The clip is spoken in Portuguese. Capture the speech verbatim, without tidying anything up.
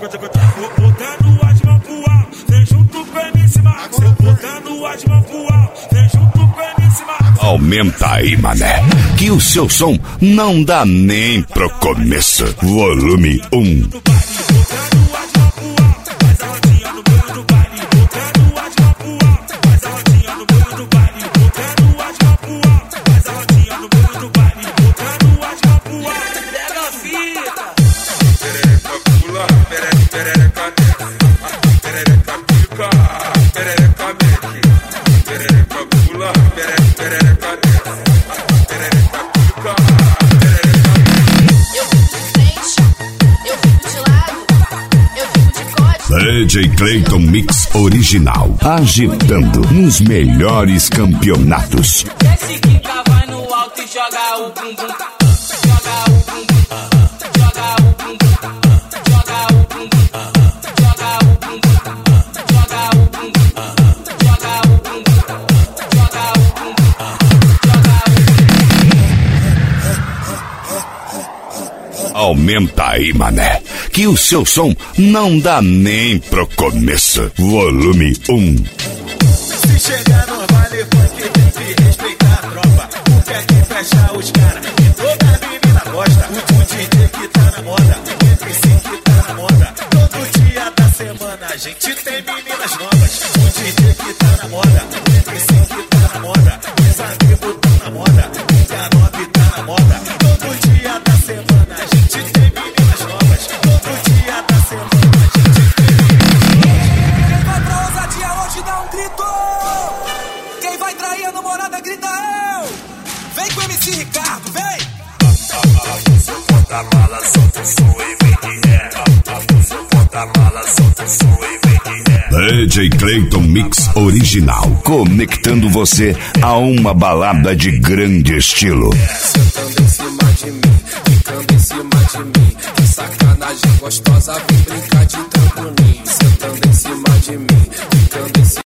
Botando as mãos pro alto, vem junto com M C Marcos. Botando as mãos pro alto, vem junto com M C Marcos. Aumenta aí, mané, que o seu som não dá nem pro começo. Volume um. D J Clayton Mix Original, agitando nos melhores campeonatos. Desce quica, vai no alto e joga o bumbum. Joga o bumbum. Joga o bumbum. Joga o bumbum. Joga o bumbum. Joga o bumbum. Joga o bumbum. Joga o bumbum. Joga o bumbum. Aumenta aí, mané, que o seu som não dá nem pro começo. Volume um. Se chegar no baile funk tem que respeitar a tropa, porque aqui fecha os caras e toda menina gosta. O D J que tá na moda, o M C que tá na moda. Todo dia da semana a gente tem meninas novas. O D J que tá na moda, o M C que tá na moda. Os amigos tão na moda, o K nove tá na moda. Todo dia da semana a gente tem meninas novas. Todo dia da semana a gente tem meninas novas. Quem vai pra ousadia hoje dá um grito. Quem vai trair a namorada grita eu. Vem com o M C Ricardo, vem. Você bota a mala, solta o som e vem de ré. Você bota a mala, solta o som e vem de ré. D J Clayton Mix Original, conectando você a uma balada de grande estilo. Sentando em cima de mim, ficando em cima de mim. Que sacanagem gostosa, vem brincar de trampolim. Sentando em cima de mim, ficando em cima